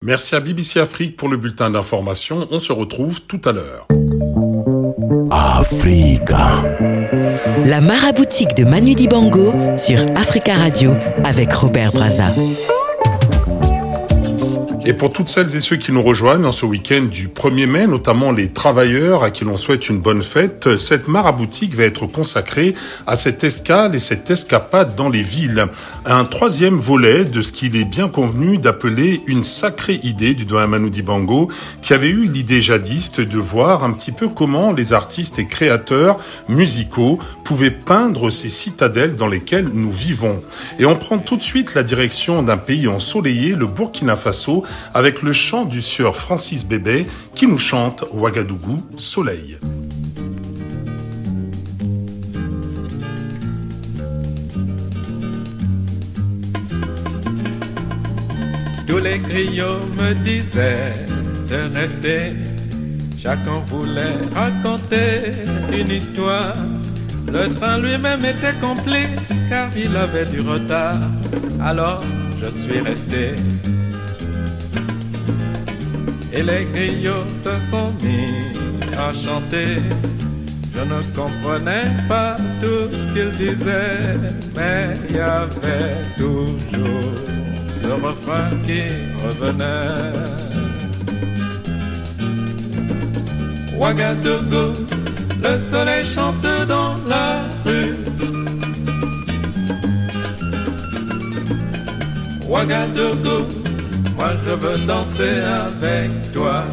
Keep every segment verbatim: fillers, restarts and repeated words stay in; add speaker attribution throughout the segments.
Speaker 1: Merci à B B C Afrique pour le bulletin d'information. On se retrouve tout à l'heure.
Speaker 2: Africa.
Speaker 3: La maraboutique de Manu Dibango sur Africa Radio avec Robert Brazza.
Speaker 1: Et pour toutes celles et ceux qui nous rejoignent en ce week-end du premier mai, notamment les travailleurs à qui l'on souhaite une bonne fête, cette maraboutique va être consacrée à cette escale et cette escapade dans les villes. Un troisième volet de ce qu'il est bien convenu d'appeler une sacrée idée du doyen Manu Dibango, qui avait eu l'idée jadis de voir un petit peu comment les artistes et créateurs musicaux pouvaient peindre ces citadelles dans lesquelles nous vivons. Et on prend tout de suite la direction d'un pays ensoleillé, le Burkina Faso, avec le chant du sieur Francis Bébé qui nous chante Ouagadougou, soleil.
Speaker 4: Tous les griots me disaient de rester, chacun voulait raconter une histoire. Le train lui-même était complice car il avait du retard, alors je suis resté. Et les griots se sont mis à chanter. Je ne comprenais pas tout ce qu'ils disaient, mais il y avait toujours ce refrain qui revenait. Ouagadougou, le soleil chante dans la rue. Ouagadougou, moi je veux danser avec toi.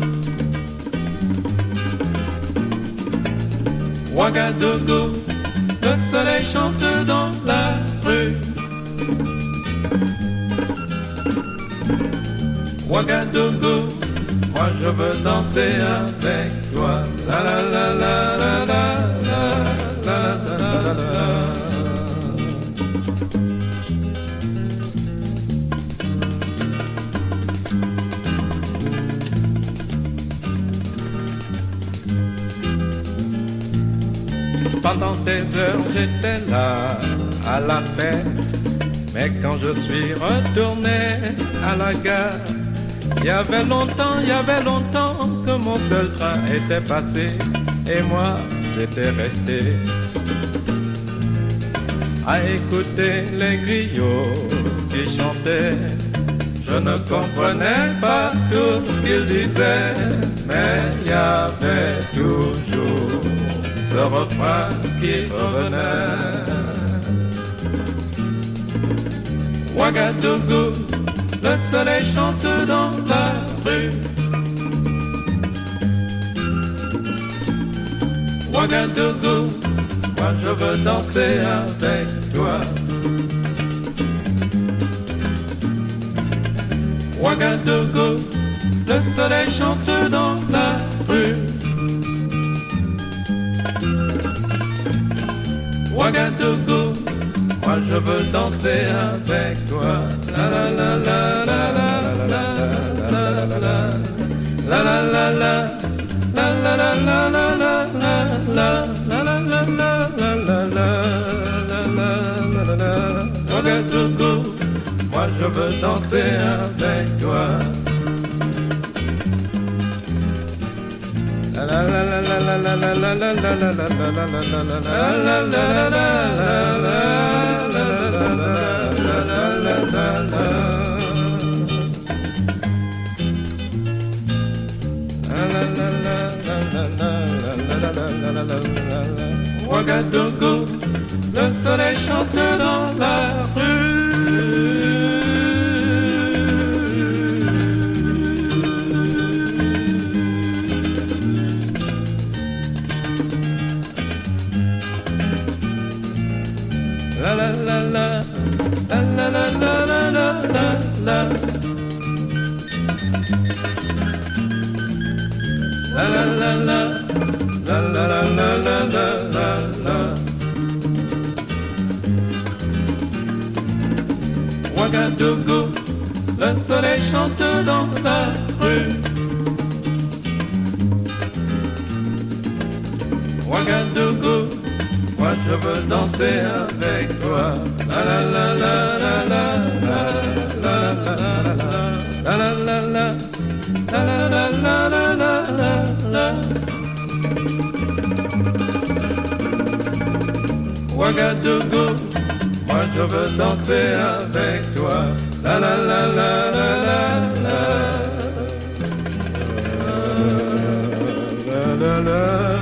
Speaker 4: Ouagadougou, le soleil chante dans la rue. Ouagadougou, moi je veux danser avec toi. La la la la la la la la la la la. Pendant des heures j'étais là à la fête, mais quand je suis retourné à la gare, il y avait longtemps, il y avait longtemps que mon seul train était passé et moi j'étais resté à écouter les griots qui chantaient. Je ne comprenais pas tout ce qu'ils disaient, mais il y avait toujours ce refrain qui revenait. Ouagadougou, le soleil chante dans la rue. Ouagadougou, moi je veux danser avec toi. Ouagadougou, le soleil chante dans la rue. Ouagadougou, moi je veux danser avec toi. La la la la la la la la la la la la la la la la la la la la. Ouagadougou, moi je veux danser avec toi. La la la la la la la la la la la la la la. Ouagadougou, le soleil chante dans la rue. La la la la la la la la la la la. La la la la la la la la la la la. Ouagadougou, le soleil chante dans la rue. Ouagadougou, moi je veux danser avec toi. La la la la la la la la la la la. la la la la, la la la la la la la la. Ouagadougou, moi je veux danser avec toi, la la la la la la la. La, la, la,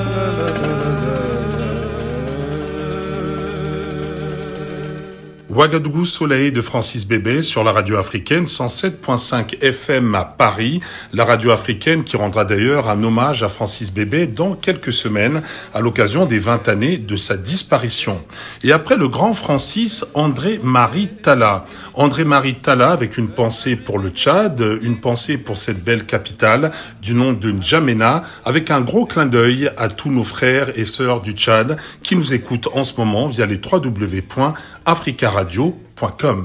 Speaker 1: Ouagadougou Soleil de Francis Bébé sur la radio africaine cent sept virgule cinq F M à Paris. La radio africaine qui rendra d'ailleurs un hommage à Francis Bébé dans quelques semaines à l'occasion des vingt années de sa disparition. Et après le grand Francis, André-Marie Talla. André-Marie Talla avec une pensée pour le Tchad, une pensée pour cette belle capitale du nom de N'Djamena, avec un gros clin d'œil à tous nos frères et sœurs du Tchad qui nous écoutent en ce moment via les w w w point africa radio point com.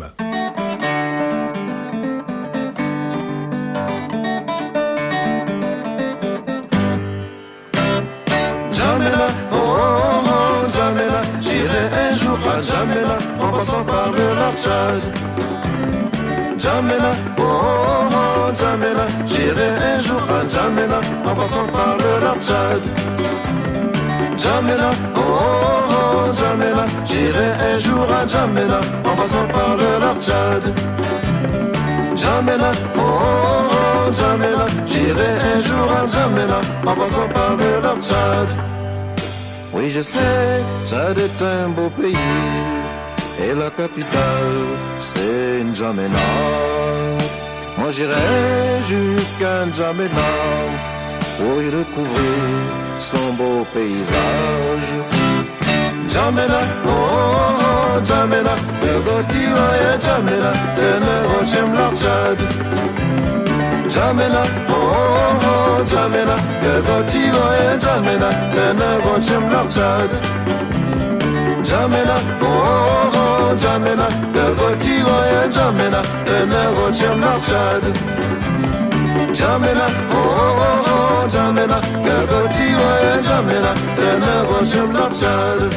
Speaker 2: N'Djamena, oh oh oh, N'Djamena, j'irai un jour à N'Djamena en passant par le lac Tchad. N'Djamena, oh oh oh, N'Djamena, j'irai un jour à N'Djamena en passant par le lac Tchad. N'Djamena, oh oh oh, N'Djamena, j'irai un jour à N'Djamena en passant par le lac Tchad. N'Djamena, oh oh oh, N'Djamena, j'irai un jour à N'Djamena en passant par le lac Tchad. Oui, je sais, Tchad est un beau pays et la capitale c'est N'Djamena. Moi j'irai jusqu'à N'Djamena pour y découvrir son beau paysage. N'Djamena, oh oh oh, N'Djamena, de Gotira et N'Djamena, de Nerochem l'Archad. N'Djamena, oh oh oh, N'Djamena, de Gotira et N'Djamena, de Nerochem l'Archad. N'Djamena, oh oh oh, N'Djamena, de Gotira et N'Djamena, de Nerochem l'Archad. N'Djamena, oh oh oh, N'Djamena, de Gotira et N'Djamena, de Nerochem l'Archad.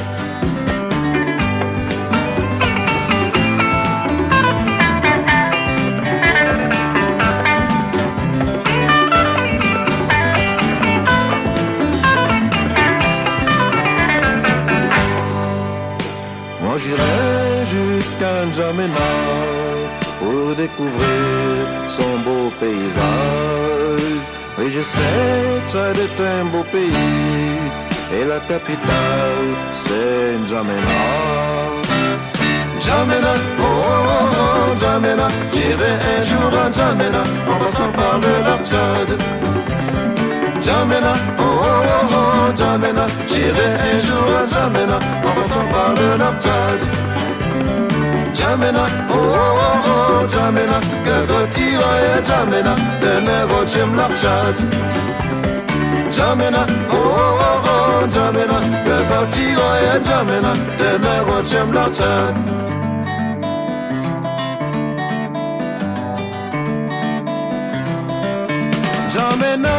Speaker 2: Moi j'irai jusqu'à N'Djamena pour découvrir son beau paysage. Oui, je sais, Tchad est un beau pays et la capitale c'est N'Djamena. N'Djamena, oh oh oh, N'Djamena, j'irai un jour à N'Djamena en passant par le lac Tchad. N'Djamena, oh oh oh, N'Djamena, j'irai un jour à N'Djamena en passant par le lac Tchad. N'Djamena, oh oh oh, N'Djamena, que Gotira et N'Djamena, de Nerochem l'Archad. N'Djamena, oh oh oh, N'Djamena, que Gotira et N'Djamena, de Nerochem l'Archad. N'Djamena,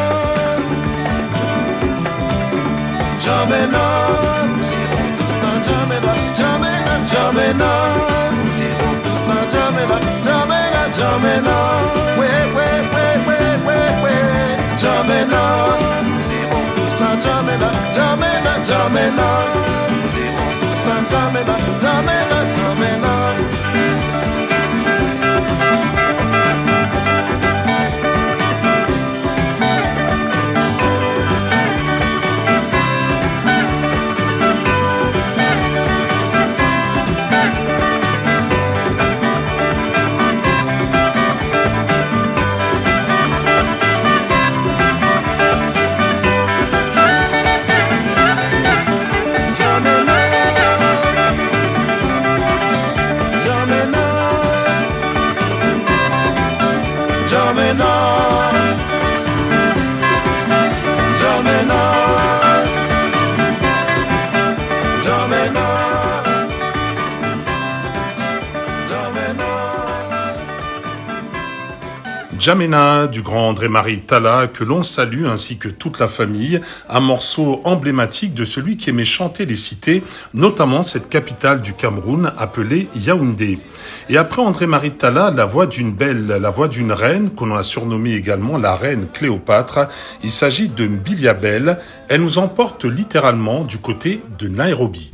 Speaker 2: N'Djamena, nous irons tous à N'Djamena, N'Djamena, N'Djamena, nous irons tous à N'Djamena, N'Djamena, N'Djamena, ouais, ouais, ouais, ouais, ouais, ouais, N'Djamena, nous irons tous à N'Djamena, N'Djamena, N'Djamena, nous irons tous à N'Djamena, N'Djamena, N'Djamena.
Speaker 1: N'Djamena du grand André-Marie Talla, que l'on salue ainsi que toute la famille, un morceau emblématique de celui qui aimait chanter les cités, notamment cette capitale du Cameroun appelée Yaoundé. Et après André-Marie Talla, la voix d'une belle, la voix d'une reine, qu'on a surnommée également la reine Cléopâtre. Il s'agit de Mbilia Bel. Elle nous emporte littéralement du côté de Nairobi.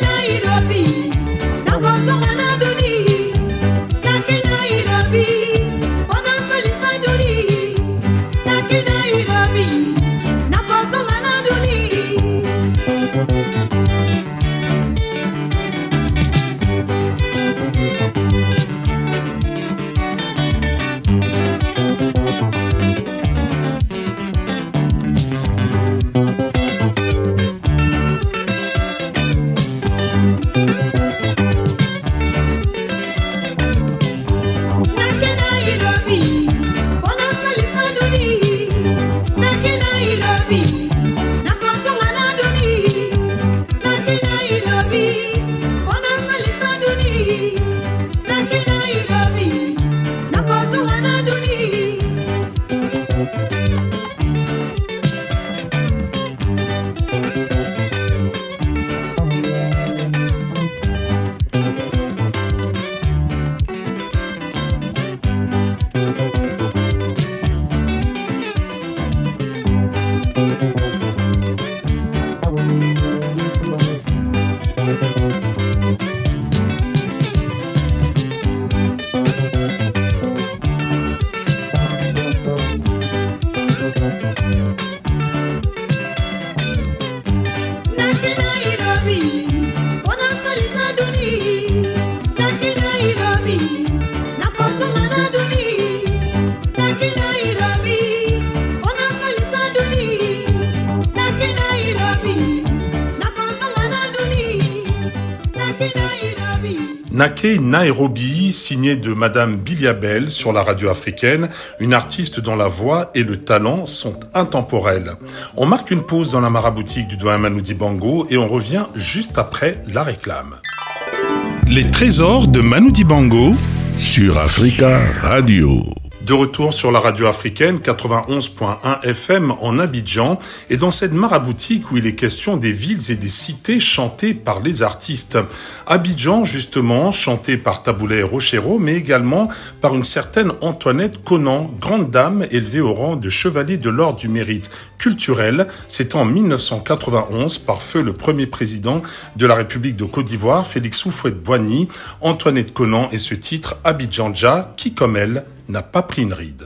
Speaker 1: Nake Nairobi, signé de Madame Bilia Bell sur la radio africaine, une artiste dont la voix et le talent sont intemporels. On marque une pause dans la maraboutique du doyen Manu Dibango et on revient juste après la réclame. Les trésors de Manu Dibango
Speaker 5: sur Africa Radio.
Speaker 1: De retour sur la radio africaine quatre-vingt-onze point un F M en Abidjan et dans cette maraboutique où il est question des villes et des cités chantées par les artistes. Abidjan, justement, chanté par Taboulé Rochero, mais également par une certaine Antoinette Conan, grande dame élevée au rang de chevalier de l'ordre du mérite culturel. C'est en mille neuf cent quatre-vingt-onze par feu le premier président de la République de Côte d'Ivoire, Félix Houphouët-Boigny, Antoinette Conan et ce titre Abidjan Dja, qui comme elle, n'a pas pris une ride.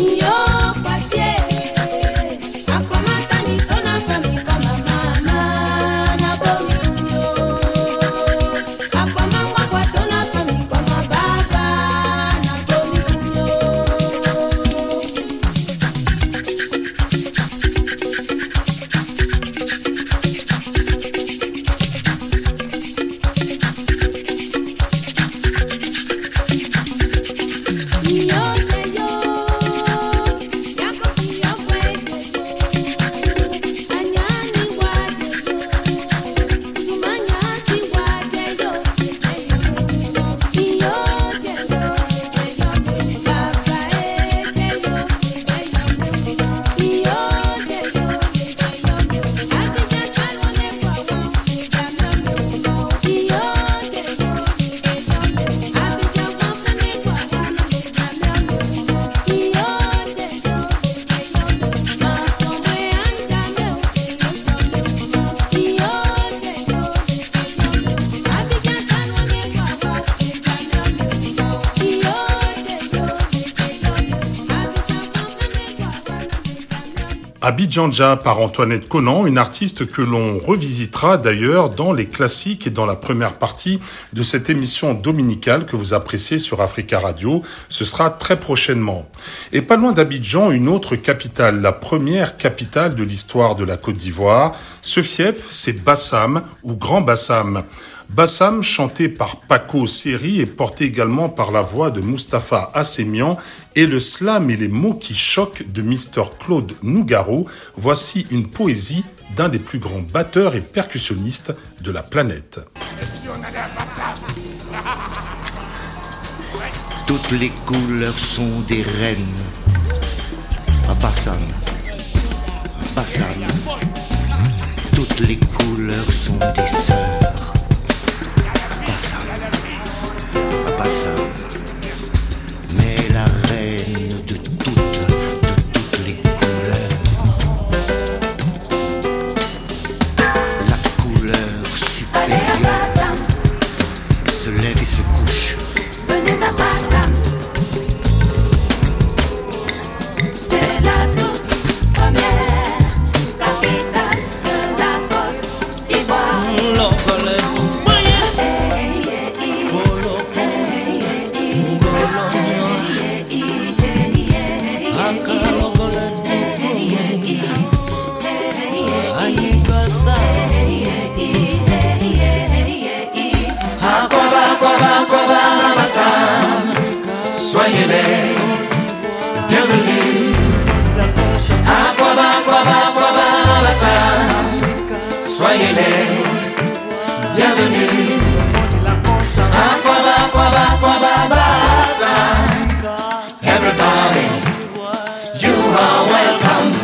Speaker 1: Abidjan Dja par Antoinette Conan, une artiste que l'on revisitera d'ailleurs dans les classiques et dans la première partie de cette émission dominicale que vous appréciez sur Africa Radio. Ce sera très prochainement. Et pas loin d'Abidjan, une autre capitale, la première capitale de l'histoire de la Côte d'Ivoire. Ce fief, c'est Bassam ou Grand Bassam. Bassam, chanté par Paco Seri et porté également par la voix de Mustapha Assemian et le slam et les mots qui choquent de mister Claude Nougaro. Voici une poésie d'un des plus grands batteurs et percussionnistes de la planète.
Speaker 6: Toutes les couleurs sont des reines à Bassam, à Bassam. Toutes les couleurs sont des sœurs à Bassam, à Bassam. Mais la reine de toutes, de toutes les couleurs, la couleur supérieure, se lève et se couche.
Speaker 7: Venez à Bassam, c'est la toute première capitale de la Côte d'Ivoire.
Speaker 2: Soyez les bienvenus. Aquaba, Aquaba, Aquaba, Bassam. Soyez les bienvenus. Aquaba, Aquaba, Aquaba, Bassam. Everybody, you are welcome.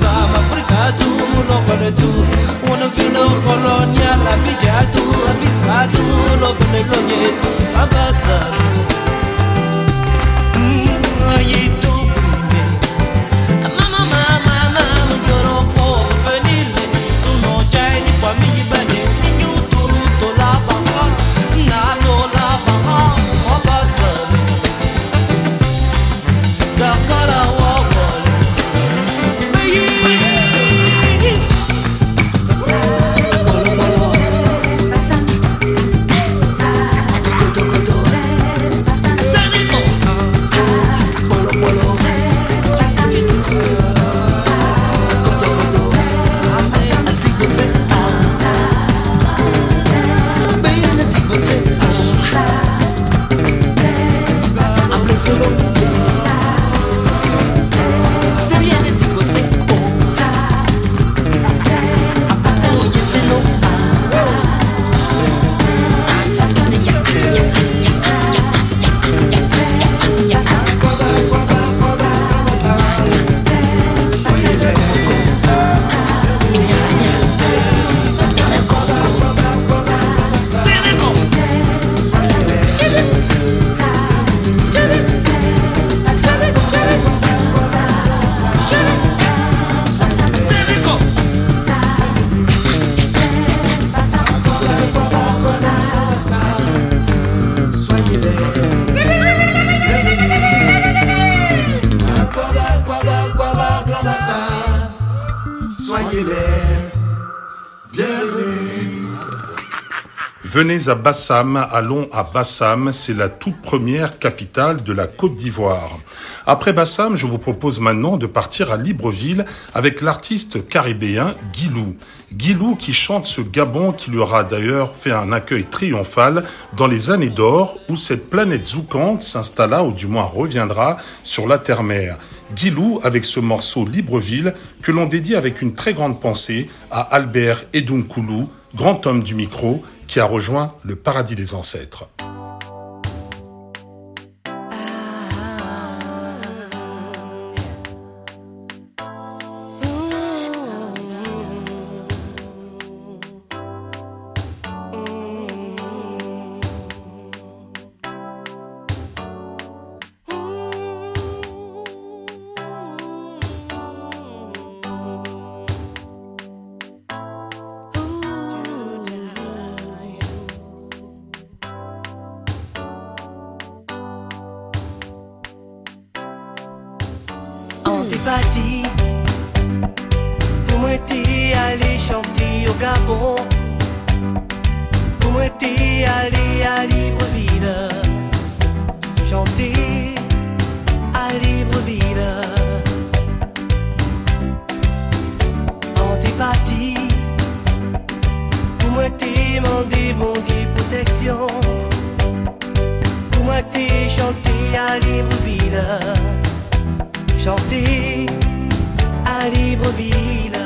Speaker 8: Una vila colonial, a Vijatu, a Bisra. Atulo penelonye abasa Ayeto Mama mama mama Yoro po venile Suno jai ni kwa mi bane Ninyu turu to la banga Na to la banga Abasa Dakara wawa
Speaker 1: Venez à Bassam, allons à Bassam, c'est la toute première capitale de la Côte d'Ivoire. Après Bassam, je vous propose maintenant de partir à Libreville avec l'artiste caribéen Guilou. Guilou qui chante ce Gabon qui lui aura d'ailleurs fait un accueil triomphal dans les années d'or où cette planète zoukante s'installa ou du moins reviendra sur la terre-mère. Guilou avec ce morceau Libreville que l'on dédie avec une très grande pensée à Albert Edunkoulou, grand homme du micro, qui a rejoint le paradis des ancêtres.
Speaker 8: Antipati, pour moi t'es allé chanter au Gabon, pour moi t'es allé à Libreville, chanter à Libreville. Antipati, pour moi t'es demandé bon Dieu protection, pour moi t'es chanté à Libreville. Chanter à Libreville.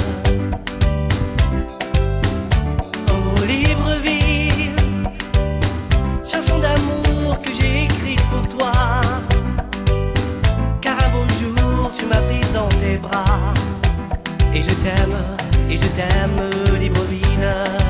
Speaker 8: Oh Libreville, chanson d'amour que j'ai écrite pour toi. Car un beau jour tu m'as pris dans tes bras. Et je t'aime, et je t'aime Libreville.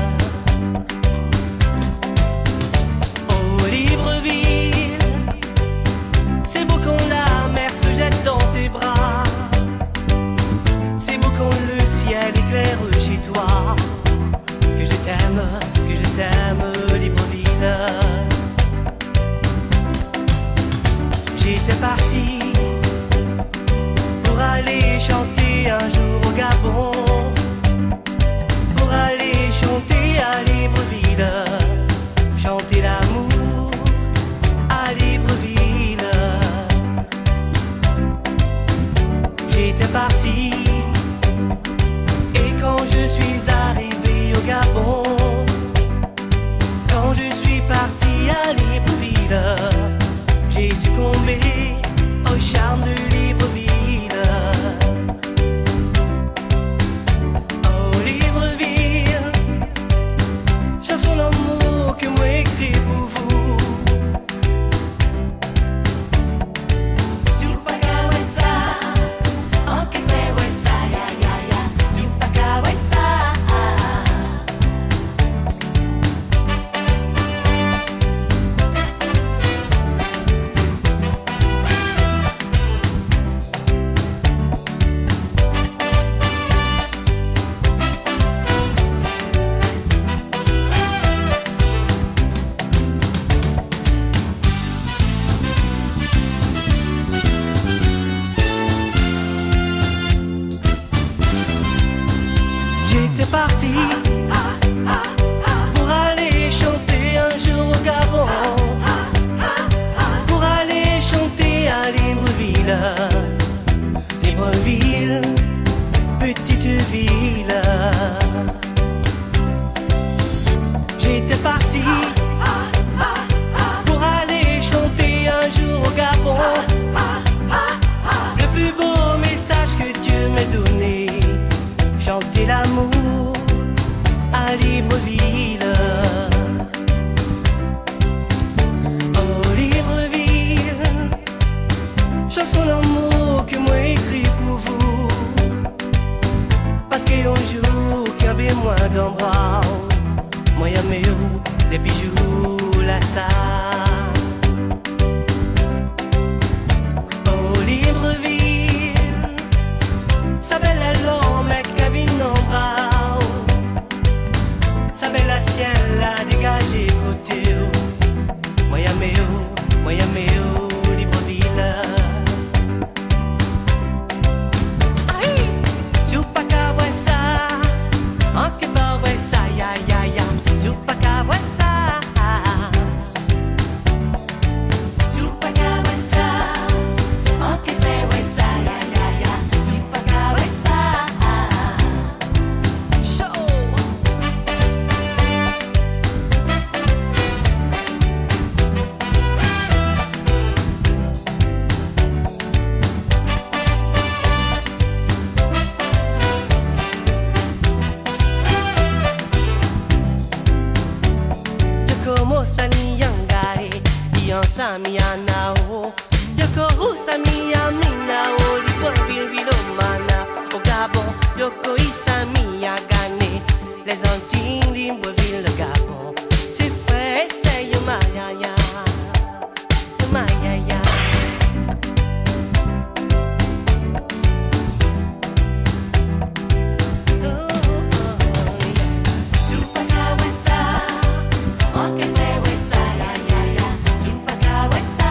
Speaker 8: Oh Libreville, c'est beau quand la mer se jette dans tes bras. C'est beau quand le ciel éclaire chez toi. Que je t'aime, que je t'aime Libreville. J'étais parti pour aller chanter un jour au Gabon, pour aller chanter à Libreville, chanter l'amour à Libreville. J'étais parti, et quand je suis arrivé au Gabon, quand je suis parti à Libreville, j'ai succombé au charme de Libreville. Oh Libreville, chanson d'amour que moi écrit pour vous. parti pour aller chanter un jour au Gabon. Le plus beau message que Dieu m'a donné, chanter l'amour à Libreville. Oh Libreville, chanson d'amour que moi écrit pour vous, parce que un jour qu'il y avait moi dans le bras, moi y'a mes roues, des bijoux, la salle. Oh Libreville, ça belle la langue, mec, Kevin en bras, ça belle la sienne, la dégagée côté. Moi y'a mes roues, moi y'a mes roues, Libreville. Tu pas qu'à voir ça, on qui va voir ça, ya ya ya. Tu pas qu'à voir ça,
Speaker 7: Tu pas qu'à voir ça, on qui fait voir ça, ya ya ya. Tu pas qu'à voir ça.
Speaker 8: show. Yokomo sani yangai, iyansa miyanao. Yoko usami yaminao, Libreville vilomana. Au Gabon, Yoko isami yagane. Les Antilles, Libreville, le Gabon. C'est fait, c'est yomayaya. Yomayaya.
Speaker 7: Tu pas qu'à voir ça, on qui fait voir ça, ya ya ya. Tu pas qu'à voir ça.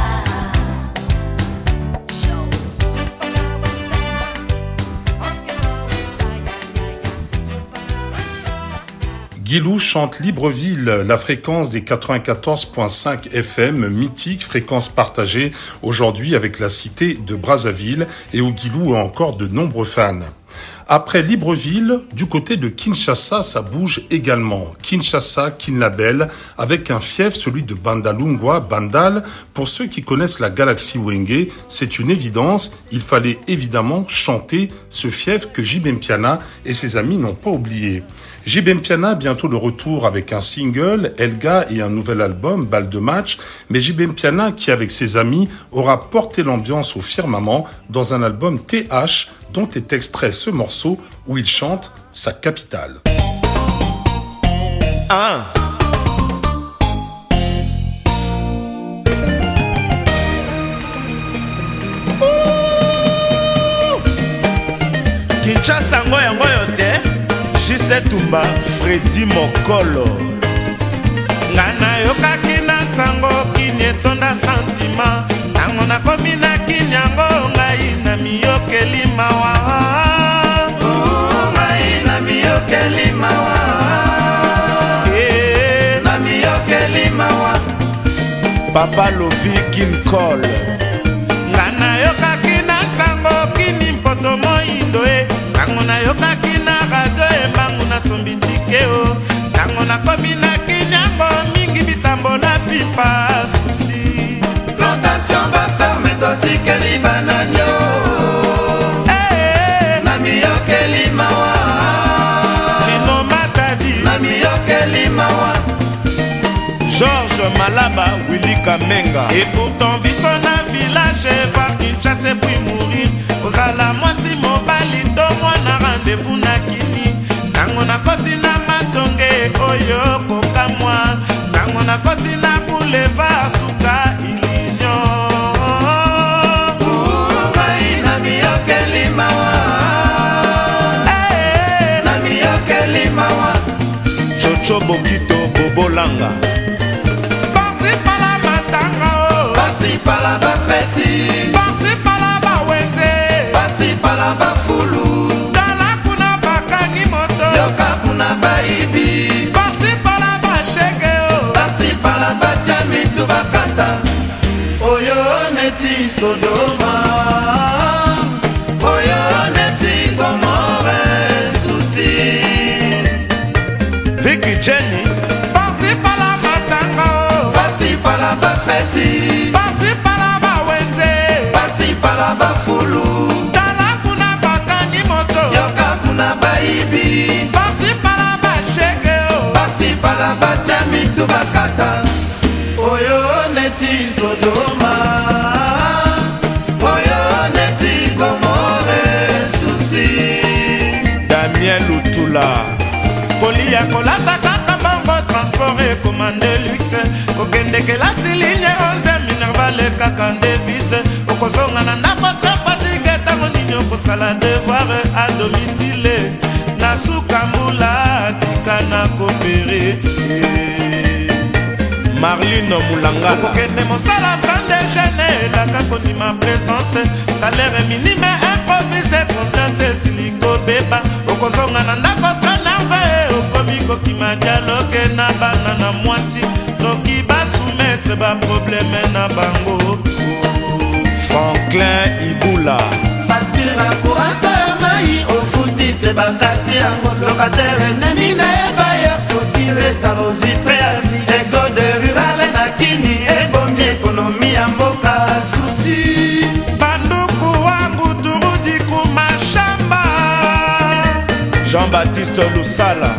Speaker 1: Guilou chante Libreville, la fréquence des quatre-vingt-quatorze virgule cinq F M, mythique, fréquence partagée aujourd'hui avec la cité de Brazzaville et où Guilou a encore de nombreux fans. Après Libreville, du côté de Kinshasa, ça bouge également. Kinshasa, Kinlabel, avec un fief, celui de Bandalungwa, Bandal. Pour ceux qui connaissent la galaxie Wenge, c'est une évidence. Il fallait évidemment chanter ce fief que J B Mpiana et ses amis n'ont pas oublié. J B Mpiana, bientôt de retour avec un single, Elga et un nouvel album, Balle de match. Mais J B Mpiana, qui avec ses amis, aura porté l'ambiance au firmament dans un album T H, dont est extrait ce morceau où il chante sa capitale.
Speaker 9: Ah. Kinshasa ngoya ngoyo te, J Tumba, Freddy Mokolo. Ngana yokaki na ntango kini etonda sentima, nango nakomi na kinyango ngai na miyokeli mawa.
Speaker 2: Oh, ngai na miyokeli mawa.
Speaker 9: Eh,
Speaker 2: na miyokeli mawa.
Speaker 9: Papa Lovi Kinkol. Ngana yokaki na ntango kini mpoto moindo e, nango na yokaki na radio e mangu na sombitike o. Nango nakomi na kinyango mingi bitambo na pipa susi.
Speaker 2: Plantation ba ferme totikeli bananyo.
Speaker 9: Eh,
Speaker 2: na miyokeli mawa.
Speaker 9: Lino Matadi.
Speaker 2: Na miyokeli mawa.
Speaker 9: Georges Malaba, Willy Kamenga. Et pourtant, biso na village, voir Kinshasa puis mourir. Ozala mwasi mobali, to mwana rendez-vous na kini. Nango na koti na matonge, oyo koka mwa. Nango na koti na boulevard, suka illusion.
Speaker 2: Oh, ngai na miyokeli mawa.
Speaker 9: Hey,
Speaker 2: na miyokeli mawa.
Speaker 9: Chocho Bokito Bobolanga.
Speaker 2: Pasi pala ba feti,
Speaker 9: pasi pala ba wende,
Speaker 2: pasi pala ba fulu,
Speaker 9: dala kuna bakangi moto,
Speaker 2: yoka kuna ba ibi,
Speaker 9: pasi pala ba shege o,
Speaker 2: pasi pala ba jami tu bakata, oyo neti Sodoma, oyo neti Gomorrhe souci.
Speaker 9: Vicky Jenny, pasi pala Bati Pasi palaba wenze Pasi palaba fulu Tala kuna bakani moto Yoka kuna baibi Pasi palaba sheke Pasi palaba jami tubakata Oyo neti Sodoma Oyo neti Gomorre Susi Daniel Utula Kolia kolata kaka bango transport et commande luxe Kokende ke la siline onze minerva le kaka devise Okozonga na ndako trapatike tango ninyo kosala devoir à domicile Nasuka mbula tika na kopere Marlene Moulangala Kokende mosala sans déjeuner Laka koni ma présence Salaire minime improvisé Conscience siliko beba Okozonga na ndako tranarve Okomi koki ma dialogue na banana mwasi Noki ba soumettre ba problème na bango Franklin Ibula Facture à courant mai Ofuti te bakati yango Locataire ennemi na bailleur Soki retarosi préavis Exode rural na kini Ebomi économie ya mboka Susi Banduku wangu turudi kumashamba Jean-Baptiste Lusala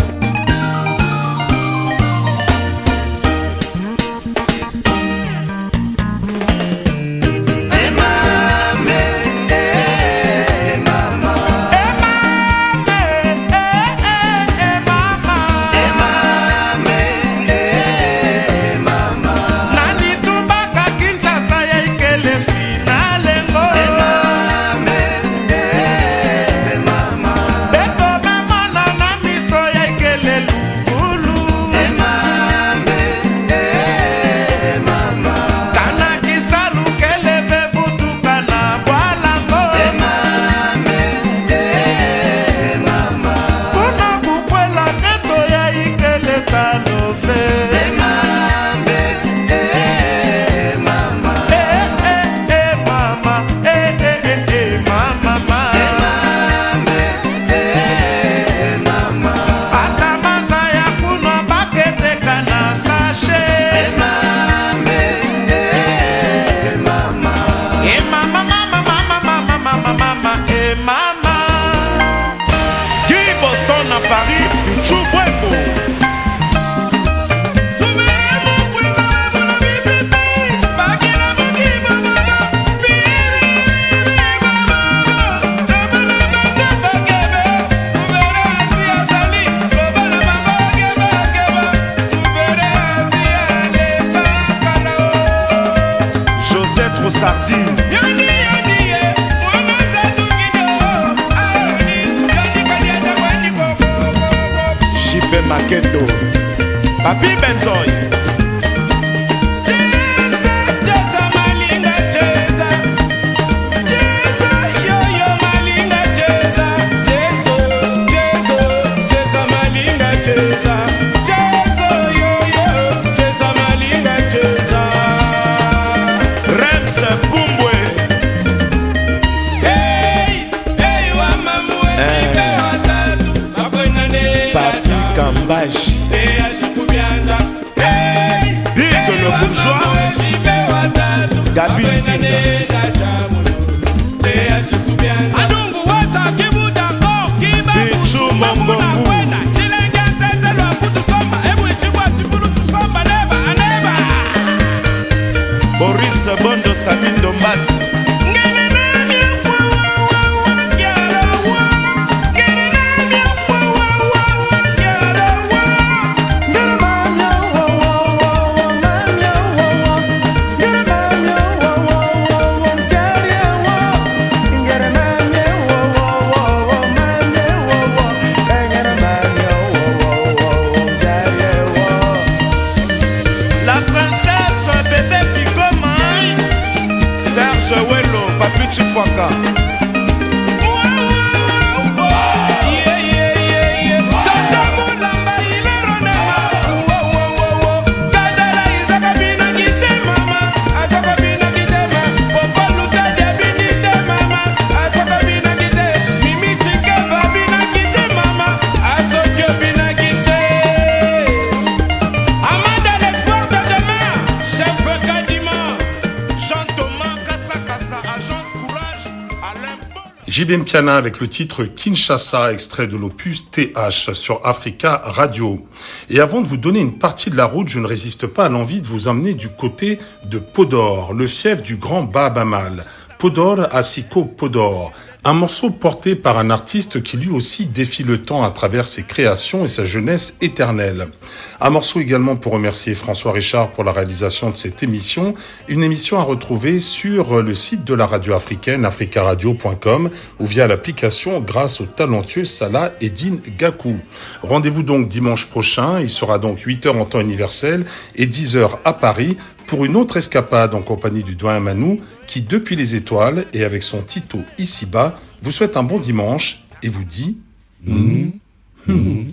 Speaker 9: Maketo Papi Benzoy Gabi Adungu waza kibuda ko kiba Bichu Mambombu Chilenge tete lo kutu soma Ebu ichigwa tiburu tusoma neba aneba Boris Bondo Sabindo Mbasi Chifwaka Amanda l'espoir de demain, chef
Speaker 1: J B Mpiana avec le titre Kinshasa, extrait de l'opus T H sur Africa Radio. Et avant de vous donner une partie de la route, je ne résiste pas à l'envie de vous emmener du côté de Podor, le fief du grand Baaba Maal. Podor Asiko Podor. Un morceau porté par un artiste qui lui aussi défie le temps à travers ses créations et sa jeunesse éternelle. Un morceau également pour remercier François Richard pour la réalisation de cette émission. Une émission à retrouver sur le site de la radio africaine, africa radio point com, ou via l'application grâce au talentueux Salah Eddine Gakou. Rendez-vous donc dimanche prochain. Il sera donc huit heures en temps universel et dix heures à Paris pour une autre escapade en compagnie du doyen Manou qui, depuis les étoiles et avec son Tito ici-bas, vous souhaite un bon dimanche et vous dit... Mmh. Mmh.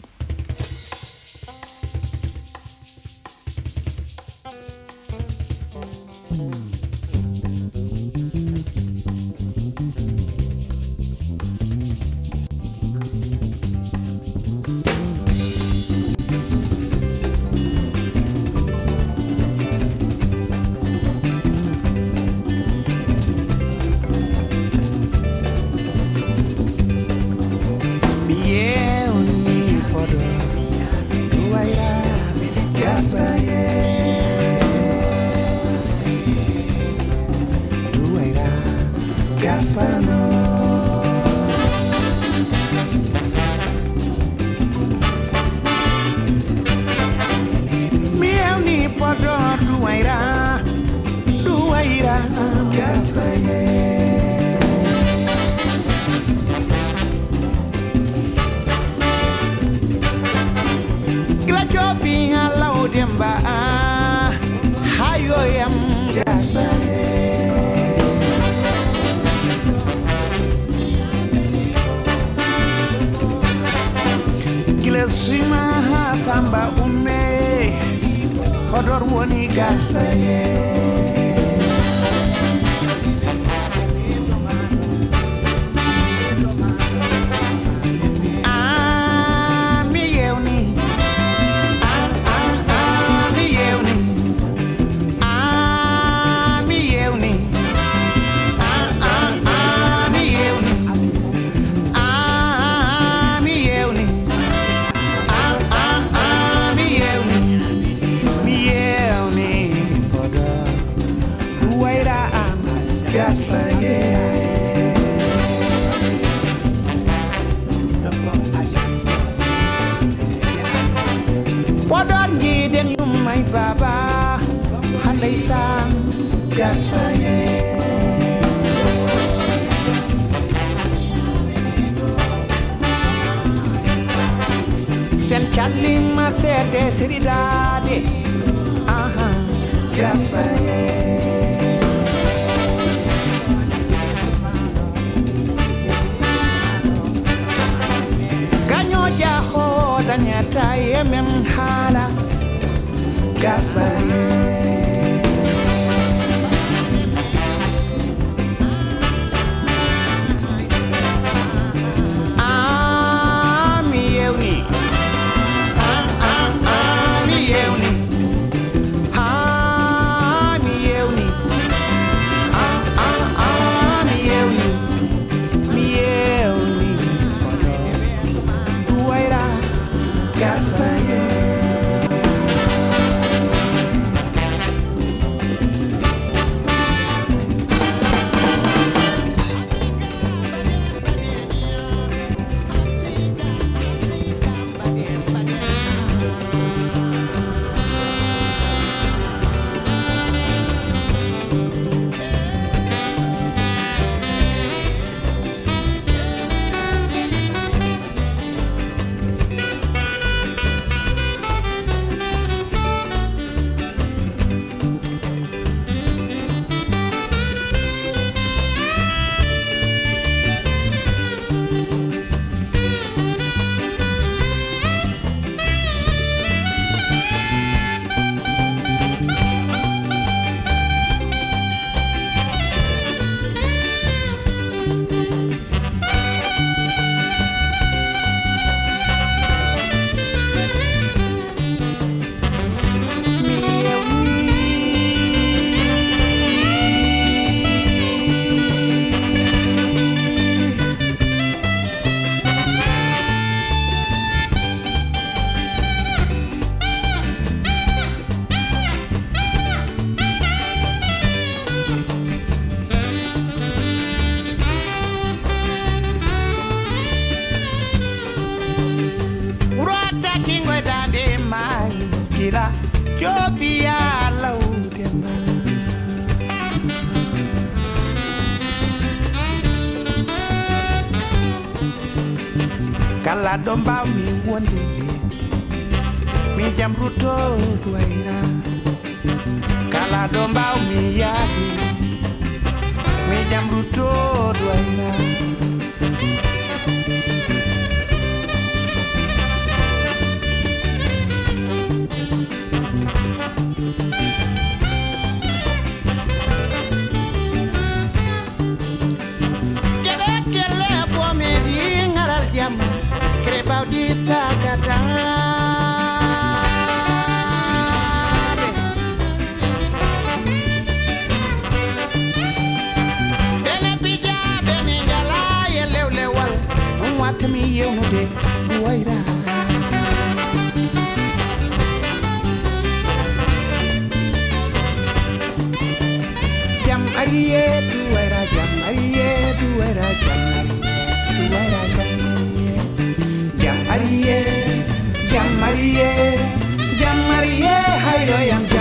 Speaker 10: Jovia laudemba Kala domba mi wonde mi jamruto duaira Kala domba mi yadi mi jamruto duaira Crepau di Sakatabe Bene pija bene ngala ye lew lewal Mwatami yemude duwaira Jam ariye duwaira jam ariye duwaira jam ariye duwaira jam Jam Marie, Jam Marie, Jam Marie, hayo yam